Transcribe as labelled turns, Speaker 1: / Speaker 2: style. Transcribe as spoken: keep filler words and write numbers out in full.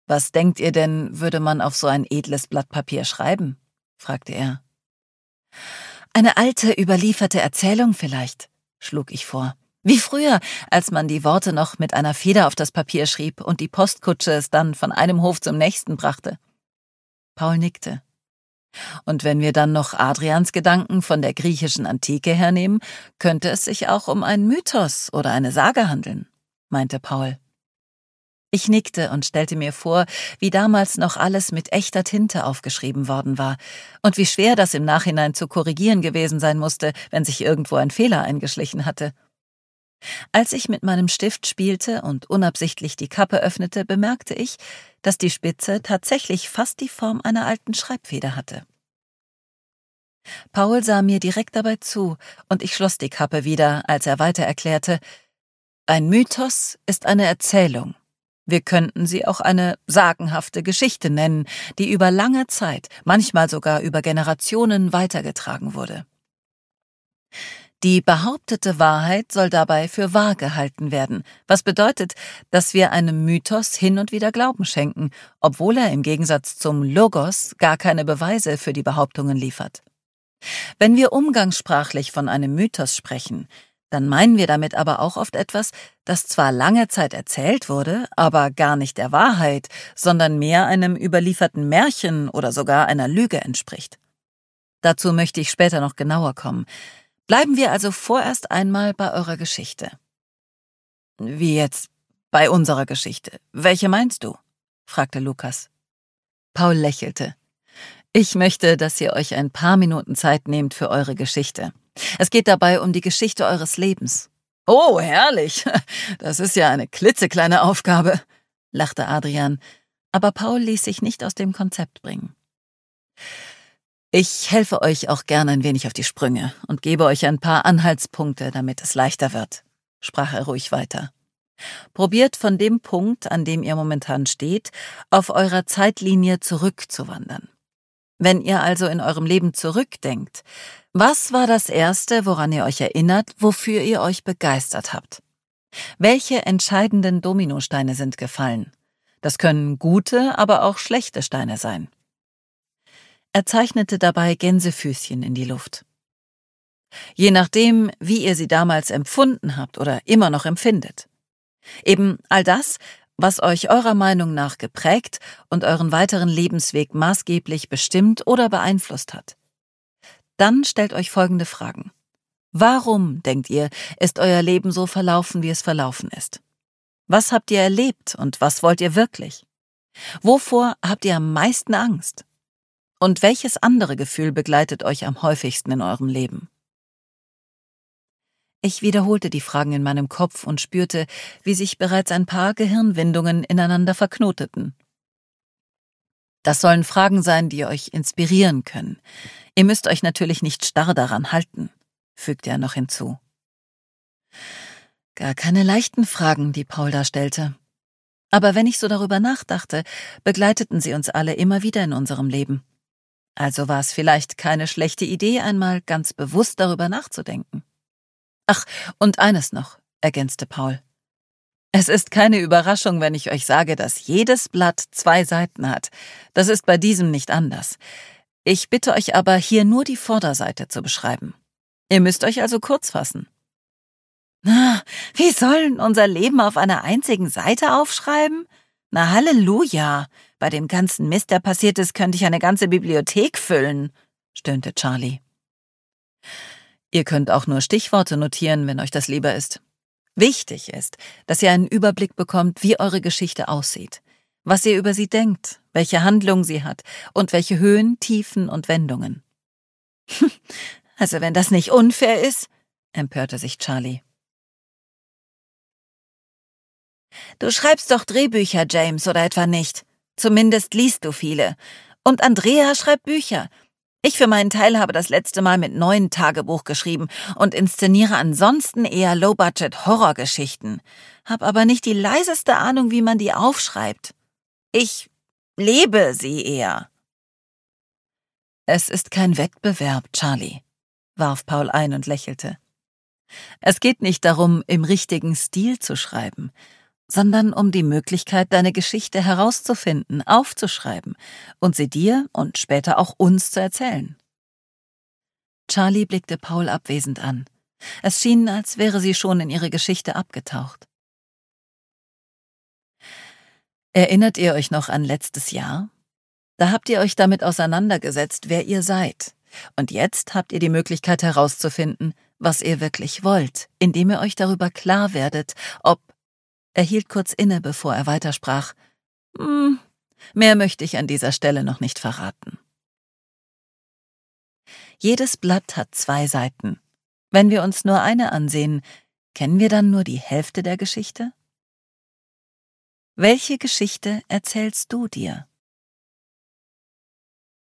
Speaker 1: »Was denkt ihr denn, würde man auf so ein edles Blatt Papier schreiben?« fragte er. »Eine alte, überlieferte Erzählung vielleicht«, schlug ich vor. »Wie früher, als man die Worte noch mit einer Feder auf das Papier schrieb und die Postkutsche es dann von einem Hof zum nächsten brachte.« Paul nickte. »Und wenn wir dann noch Adrians Gedanken von der griechischen Antike hernehmen, könnte es sich auch um einen Mythos oder eine Sage handeln«, meinte Paul. Ich nickte und stellte mir vor, wie damals noch alles mit echter Tinte aufgeschrieben worden war und wie schwer das im Nachhinein zu korrigieren gewesen sein musste, wenn sich irgendwo ein Fehler eingeschlichen hatte. Als ich mit meinem Stift spielte und unabsichtlich die Kappe öffnete, bemerkte ich, dass die Spitze tatsächlich fast die Form einer alten Schreibfeder hatte. Paul sah mir direkt dabei zu, und ich schloss die Kappe wieder, als er weiter erklärte: »Ein Mythos ist eine Erzählung. Wir könnten sie auch eine sagenhafte Geschichte nennen, die über lange Zeit, manchmal sogar über Generationen weitergetragen wurde. Die behauptete Wahrheit soll dabei für wahr gehalten werden, was bedeutet, dass wir einem Mythos hin und wieder Glauben schenken, obwohl er im Gegensatz zum Logos gar keine Beweise für die Behauptungen liefert. Wenn wir umgangssprachlich von einem Mythos sprechen, dann meinen wir damit aber auch oft etwas, das zwar lange Zeit erzählt wurde, aber gar nicht der Wahrheit, sondern mehr einem überlieferten Märchen oder sogar einer Lüge entspricht. Dazu möchte ich später noch genauer kommen. Bleiben wir also vorerst einmal bei eurer Geschichte.« »Wie jetzt bei unserer Geschichte? Welche meinst du?« fragte Lukas. Paul lächelte. »Ich möchte, dass ihr euch ein paar Minuten Zeit nehmt für eure Geschichte. Es geht dabei um die Geschichte eures Lebens.« »Oh, herrlich! Das ist ja eine klitzekleine Aufgabe«, lachte Adrian, aber Paul ließ sich nicht aus dem Konzept bringen. »Ich helfe euch auch gern ein wenig auf die Sprünge und gebe euch ein paar Anhaltspunkte, damit es leichter wird«, sprach er ruhig weiter. »Probiert von dem Punkt, an dem ihr momentan steht, auf eurer Zeitlinie zurückzuwandern. Wenn ihr also in eurem Leben zurückdenkt, was war das Erste, woran ihr euch erinnert, wofür ihr euch begeistert habt? Welche entscheidenden Dominosteine sind gefallen? Das können gute, aber auch schlechte Steine sein.« Er zeichnete dabei Gänsefüßchen in die Luft. »Je nachdem, wie ihr sie damals empfunden habt oder immer noch empfindet. Eben all das, was euch eurer Meinung nach geprägt und euren weiteren Lebensweg maßgeblich bestimmt oder beeinflusst hat. Dann stellt euch folgende Fragen. Warum, denkt ihr, ist euer Leben so verlaufen, wie es verlaufen ist? Was habt ihr erlebt und was wollt ihr wirklich? Wovor habt ihr am meisten Angst? Und welches andere Gefühl begleitet euch am häufigsten in eurem Leben?« Ich wiederholte die Fragen in meinem Kopf und spürte, wie sich bereits ein paar Gehirnwindungen ineinander verknoteten. Das sollen Fragen sein, die euch inspirieren können. Ihr müsst euch natürlich nicht starr daran halten, fügte er noch hinzu. Gar keine leichten Fragen, die Paul da stellte. Aber wenn ich so darüber nachdachte, begleiteten sie uns alle immer wieder in unserem Leben. Also war es vielleicht keine schlechte Idee, einmal ganz bewusst darüber nachzudenken. »Ach, und eines noch«, ergänzte Paul. »Es ist keine Überraschung, wenn ich euch sage, dass jedes Blatt zwei Seiten hat. Das ist bei diesem nicht anders. Ich bitte euch aber, hier nur die Vorderseite zu beschreiben. Ihr müsst euch also kurz fassen.« »Na, wie sollen unser Leben auf einer einzigen Seite aufschreiben? Na Halleluja! Bei dem ganzen Mist, der passiert ist, könnte ich eine ganze Bibliothek füllen«, stöhnte Charlie. »Ihr könnt auch nur Stichworte notieren, wenn euch das lieber ist. Wichtig ist, dass ihr einen Überblick bekommt, wie eure Geschichte aussieht, was ihr über sie denkt, welche Handlung sie hat und welche Höhen, Tiefen und Wendungen.« »Also wenn das nicht unfair ist«, empörte sich Charlie. »Du schreibst doch Drehbücher, James, oder etwa nicht? Zumindest liest du viele. Und Andrea schreibt Bücher. Ich für meinen Teil habe das letzte Mal mit neuen Tagebuch geschrieben und inszeniere ansonsten eher Low-Budget-Horrorgeschichten. Hab aber nicht die leiseste Ahnung, wie man die aufschreibt. Ich lebe sie eher.« »Es ist kein Wettbewerb, Charlie«, warf Paul ein und lächelte. »Es geht nicht darum, im richtigen Stil zu schreiben, sondern um die Möglichkeit, deine Geschichte herauszufinden, aufzuschreiben und sie dir und später auch uns zu erzählen. Charlie blickte Paul abwesend an. Es schien, als wäre sie schon in ihre Geschichte abgetaucht. Erinnert ihr euch noch an letztes Jahr? Da habt ihr euch damit auseinandergesetzt, wer ihr seid. Und jetzt habt ihr die Möglichkeit herauszufinden, was ihr wirklich wollt, indem ihr euch darüber klar werdet, ob... Er hielt kurz inne, bevor er weitersprach. Hm, mehr möchte ich an dieser Stelle noch nicht verraten. Jedes Blatt hat zwei Seiten. Wenn wir uns nur eine ansehen, kennen wir dann nur die Hälfte der Geschichte? Welche Geschichte erzählst du dir?